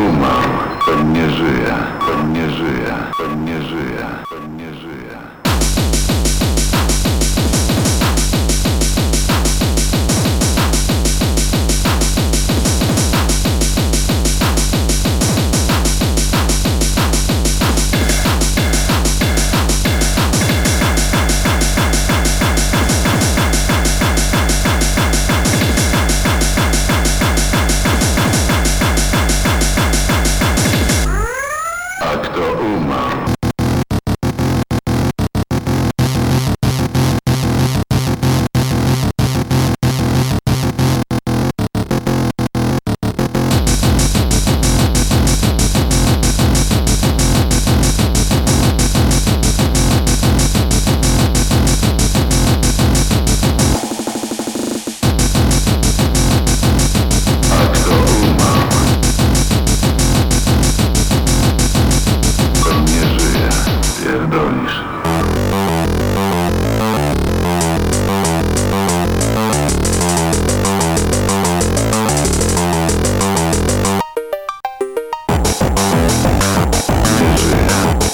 umarł, ten nie żyje, ten nie żyje, ten nie żyje, ten nie żyje. A kto umarł? A kto umarł? Ten nie żyje, pierdolisz. Nie żyje.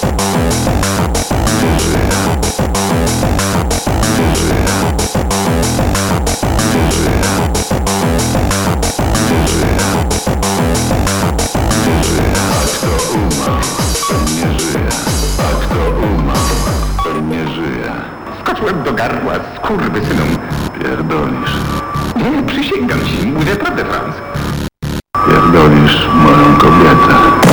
Nie żyje. Nie żyje. Nie żyje. Nie żyje. Nie żyje. A kto umarł? Ten nie żyje. A kto umarł? Ten nie żyje. Skoczyłem do gardła skurwysynom. Pierdolisz. Nie, przysięgam ci, mówię prawdę, Franz. Pierdolisz moją kobietę.